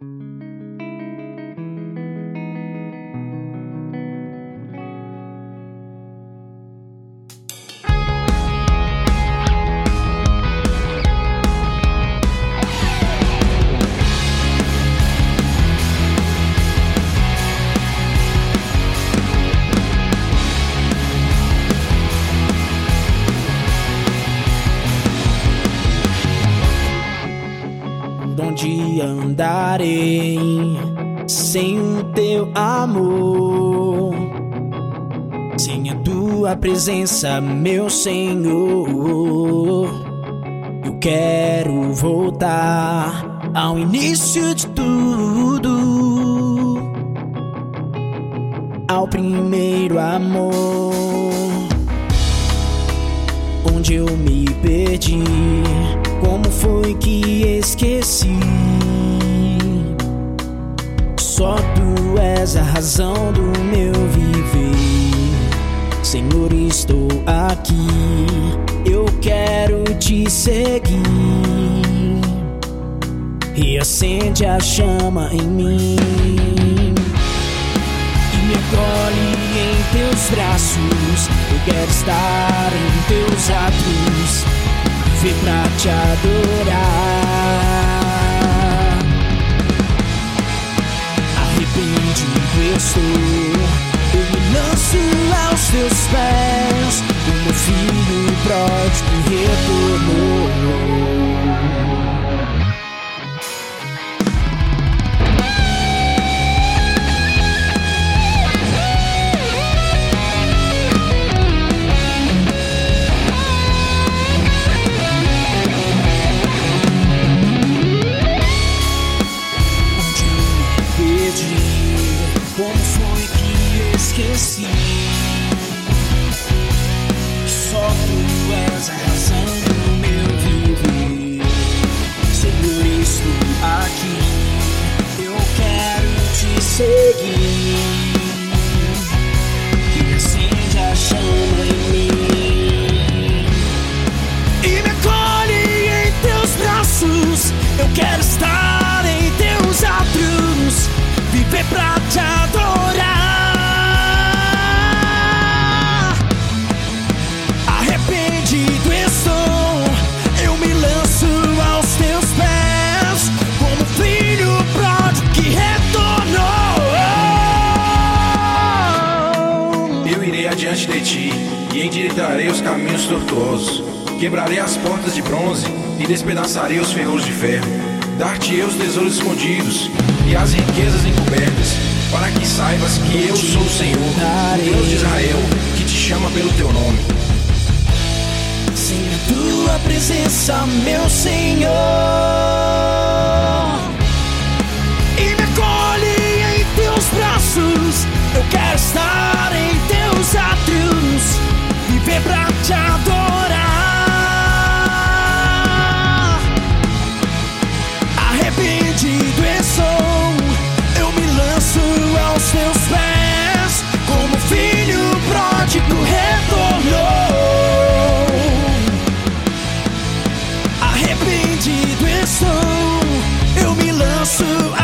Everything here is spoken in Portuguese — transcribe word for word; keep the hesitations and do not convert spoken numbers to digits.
Onde andarei sem o teu amor, sem a tua presença, meu Senhor? Eu quero voltar ao início de tudo, ao primeiro amor, onde eu me perdi. Como foi que esqueci? Só tu és a razão do meu viver. Senhor, estou aqui, eu quero te seguir. E acende a chama em mim, e me acolhe em teus braços. Eu quero estar em teus atos, viver pra te adorar. Arrependido eu estou, eu me lanço aos teus pés, o meu filho pródigo retornou. Como foi que esqueci? Só tu és a razão do meu viver. Senhor, estou aqui, eu quero te seguir. Que acende a chama em mim e me acolhe em teus braços. Eu quero estar em teus atos, viver pra te adorar. Arrependido estou, eu me lanço aos teus pés, como filho pródigo que retornou. Eu irei adiante de ti e endireitarei os caminhos tortuosos. Quebrarei as portas de bronze e despedaçarei os ferros de ferro. Dar-te-ei os tesouros escondidos e as riquezas encobertas, para que saibas que eu sou o Senhor, o Deus de Israel, que te chama pelo teu nome. Sem a tua presença, meu Senhor, e me acolhe em teus braços. Eu quero estar em teus atos, viver pra te adorar. Arrependido estou, eu me lanço aos teus pés, como filho pródigo retornou. Arrependido estou, eu me lanço